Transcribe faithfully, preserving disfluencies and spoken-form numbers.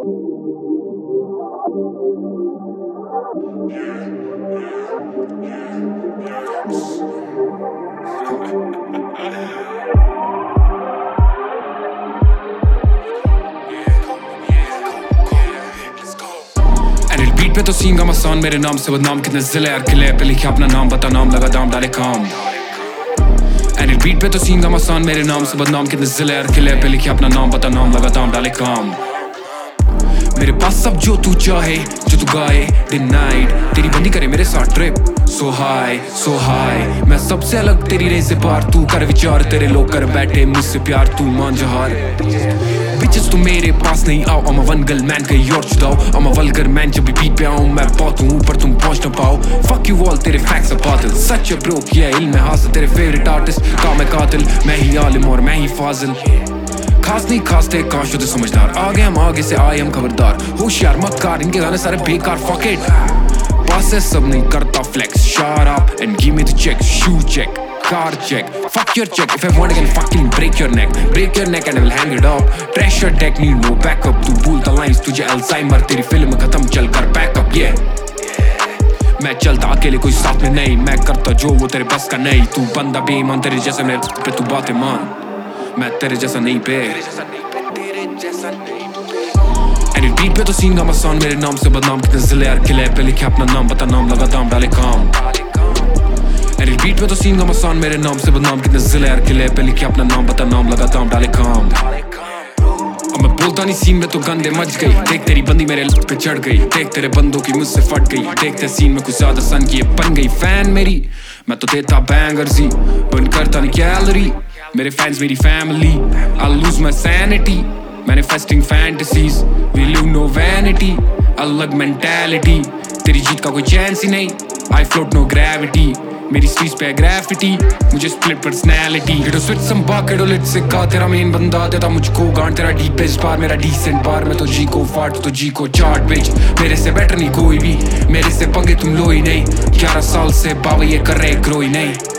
beat पे तो scene का मसान मेरे नाम से बदनाम कितने जिले यार किले पे लिखे अपना नाम बता नाम लगा दाम डाले काम एंड बीट पे तो सीन का मसान मेरे नाम से बदनाम कितने जिले यार किले पे लिखे अपना नाम बता नाम लगा दाम डाले काम मेरे पास सब जो तू चाहे जो तू गाए दिन नाइट तेरी बंदी करे मेरे साथ trip so high so high मैं सबसे अलग तेरी रेस से पार तू कर विचार तेरे लोग कर बैठे मुझसे प्यार तू मान जहार बिचेस तू मेरे पास नहीं आओ I'm a one girl man कहीं और छुड़ाओ I'm a vulgar man जब भी बीट पे आऊं मैं बहुत हूँ ऊपर तुम पहुंच ना पाओ fuck you all तेरे facts are बातिल सच है bro किया इल्म है हासिल तेरे favorite artist काम है कातिल मैं ही आलिम और मैं ही फाजिल खास नहीं खास थे काश होते समझदार आगे हम आगे से आए हम खबरदार होशियार मत कर इनके गाने सारे बेकार fuck it पास है सब नहीं करता flex shut up and give me the check shoe check car check fuck your check if I want I can fucking break your neck break your neck and I will hang it up pressure deck need no backup तू भूलता lines तुझे Alzheimer तेरी film खत्म चल कर backup yeah मैं चलता अकेले कोई साथ में नहीं मैं करता जो वो तेरे बस का नहीं तू बंदा बेईमान तेरे जैसे मेरे पे तू बातें मान मैं तेरे जैसा नहीं पे एंड बीट पे तो सीन का मसान मेरे नाम से बदनाम कितने जिले यार किले पे लिखे अपना नाम बता नाम लगा दाम डाले काम एंड बीट पे तो सीन का मसान मेरे नाम से बदनाम कितने जिले यार किले पे लिखे अपना नाम बता नाम लगा दाम डाले काम अब मैं बोलता नहीं सीन में तो गंदे मच गई देख तेरी बंदी मेरे पे चढ़ गई देख तेरे बंदों की मुझसे फट गई देखते सीन में कुछ ज्यादा सन की बन गई फैन मेरी मैं तो देता बैंगर्स ही बन करता नहीं कैलोरी मेरे फैंस मेरी family I'll lose my sanity manifesting fantasies we live no vanity अलग mentality तेरी जीत का कोई chance ही नहीं I float no gravity मेरी स्ट्रीट पे ग्राफिटी मुझे स्प्लिट पर्सनैलिटी गेटो स्विच संभा केडो लिट सिक्का तेरा मेन बंदा देता मुझको गांड तेरा डीप बेस बार मेरा डिसेंट बार मैं तो जी को फाट तो जी को चार्ट बेच मेरे से बेटर नहीं कोई भी मेरे से पंगे तुम लो ही नहीं ग्यारह साल से बाबा ये कर रहे ग्रो ही नहीं